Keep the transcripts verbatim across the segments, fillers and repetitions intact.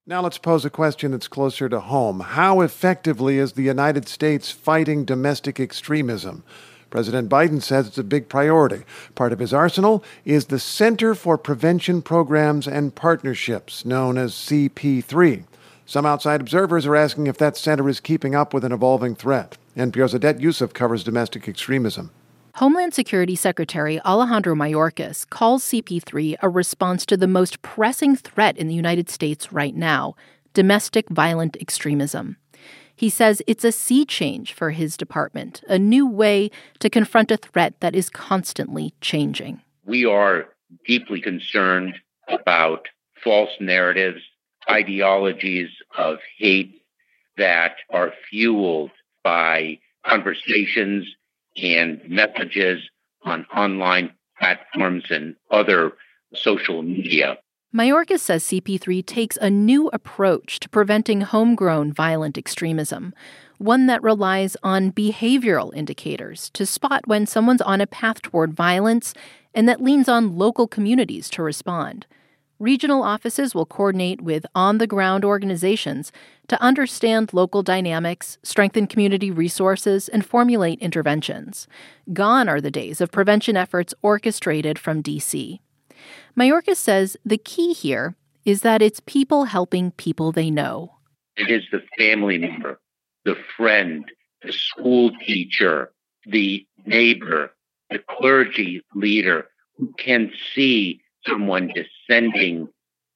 Now let's pose a question that's closer to home. How effectively is the United States fighting domestic extremism? President Biden says it's a big priority. Part of his arsenal is the Center for Prevention Programs and Partnerships, known as C P three. Some outside observers are asking if that center is keeping up with an evolving threat. N P R's Adet Yusuf covers domestic extremism. Homeland Security Secretary Alejandro Mayorkas calls C P three a response to the most pressing threat in the United States right now, domestic violent extremism. He says it's a sea change for his department, a new way to confront a threat that is constantly changing. We are deeply concerned about false narratives, ideologies of hate that are fueled by conversations and messages on online platforms and other social media. Mayorkas says C P three takes a new approach to preventing homegrown violent extremism, one that relies on behavioral indicators to spot when someone's on a path toward violence and that leans on local communities to respond. Regional offices will coordinate with on-the-ground organizations to understand local dynamics, strengthen community resources, and formulate interventions. Gone are the days of prevention efforts orchestrated from D C. Mayorkas says the key here is that it's people helping people they know. It is the family member, the friend, the school teacher, the neighbor, the clergy leader who can see someone descending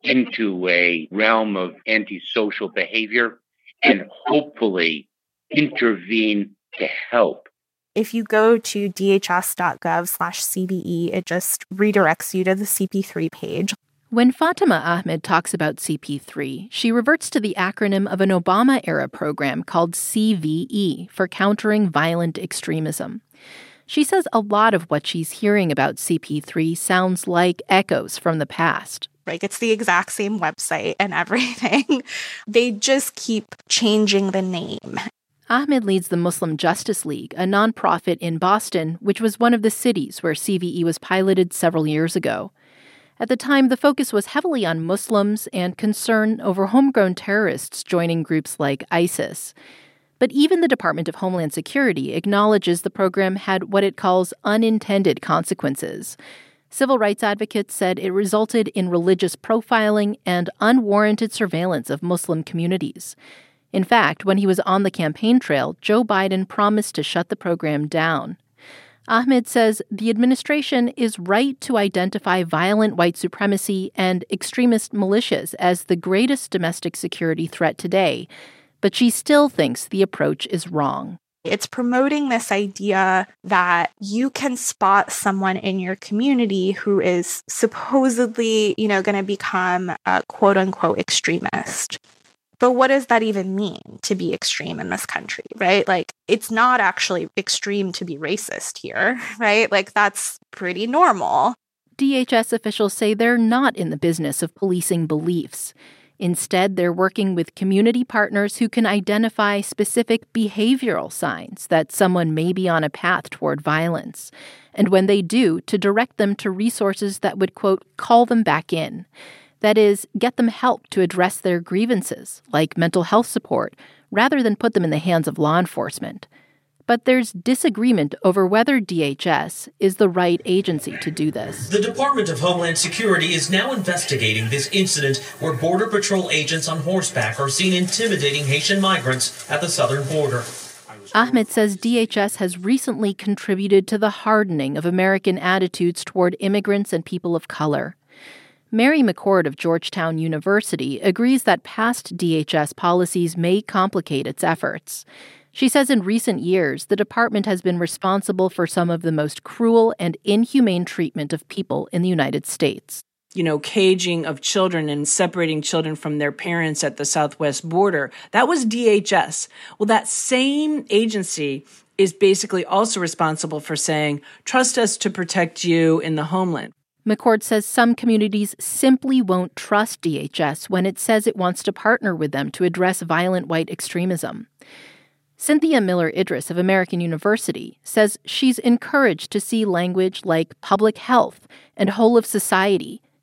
into a realm of antisocial behavior and hopefully intervene to help. If you go to dhs.gov slash CBE, it just redirects you to the C P three page. When Fatima Ahmed talks about C P three, she reverts to the acronym of an Obama-era program called C V E for Countering Violent Extremism. She says a lot of what she's hearing about C P three sounds like echoes from the past. Like, it's the exact same website and everything. They just keep changing the name. Ahmed leads the Muslim Justice League, a nonprofit in Boston, which was one of the cities where C V E was piloted several years ago. At the time, the focus was heavily on Muslims and concern over homegrown terrorists joining groups like ISIS. But even the Department of Homeland Security acknowledges the program had what it calls unintended consequences. Civil rights advocates said it resulted in religious profiling and unwarranted surveillance of Muslim communities. In fact, when he was on the campaign trail, Joe Biden promised to shut the program down. Ahmed says the administration is right to identify violent white supremacy and extremist militias as the greatest domestic security threat today, but she still thinks the approach is wrong. It's promoting this idea that you can spot someone in your community who is supposedly, you know, going to become a quote-unquote extremist. But what does that even mean to be extreme in this country, right? Like, it's not actually extreme to be racist here, right? Like, that's pretty normal. D H S officials say they're not in the business of policing beliefs. Instead, they're working with community partners who can identify specific behavioral signs that someone may be on a path toward violence. And when they do, to direct them to resources that would, quote, call them back in. That is, get them help to address their grievances, like mental health support, rather than put them in the hands of law enforcement. But there's disagreement over whether D H S is the right agency to do this. The Department of Homeland Security is now investigating this incident where Border Patrol agents on horseback are seen intimidating Haitian migrants at the southern border. Ahmed says D H S has recently contributed to the hardening of American attitudes toward immigrants and people of color. Mary McCord of Georgetown University agrees that past D H S policies may complicate its efforts. She says in recent years, the department has been responsible for some of the most cruel and inhumane treatment of people in the United States. You know, caging of children and separating children from their parents at the southwest border, that was D H S. Well, that same agency is basically also responsible for saying, trust us to protect you in the homeland. McCord says some communities simply won't trust D H S when it says it wants to partner with them to address violent white extremism. Cynthia Miller Idris of American University says she's encouraged to see language like public health and whole of society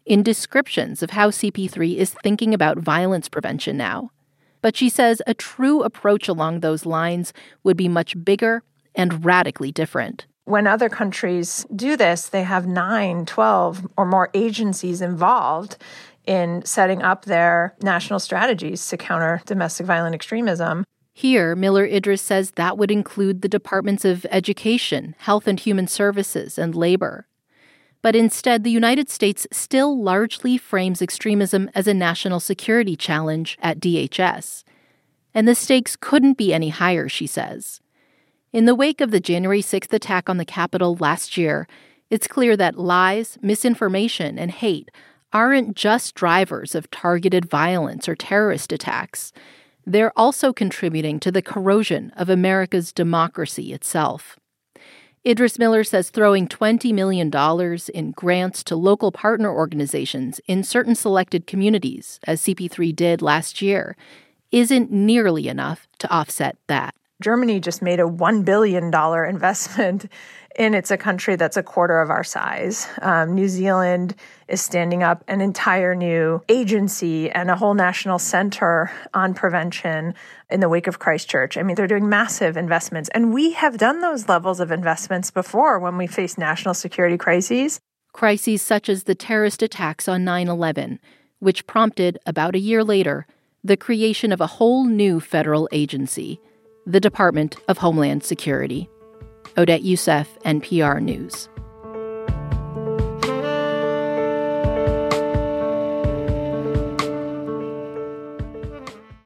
in descriptions of how C P three is thinking about violence prevention now. But she says a true approach along those lines would be much bigger and radically different. When other countries do this, they have nine, twelve or more agencies involved in setting up their national strategies to counter domestic violent extremism. Here, Miller Idriss says that would include the Departments of Education, Health and Human Services, and Labor. But instead, the United States still largely frames extremism as a national security challenge at D H S. And the stakes couldn't be any higher, she says. In the wake of the January sixth attack on the Capitol last year, it's clear that lies, misinformation, and hate aren't just drivers of targeted violence or terrorist attacks. They're also contributing to the corrosion of America's democracy itself. Idriss Miller says throwing twenty million dollars in grants to local partner organizations in certain selected communities, as C P three did last year, isn't nearly enough to offset that. Germany just made a one billion dollars investment, and it's a country that's a quarter of our size. Um, New Zealand is standing up an entire new agency and a whole national center on prevention in the wake of Christchurch. I mean, they're doing massive investments. And we have done those levels of investments before when we face national security crises. Crises such as the terrorist attacks on nine eleven, which prompted, about a year later, the creation of a whole new federal agency, the Department of Homeland Security. Odette Yousef, N P R News.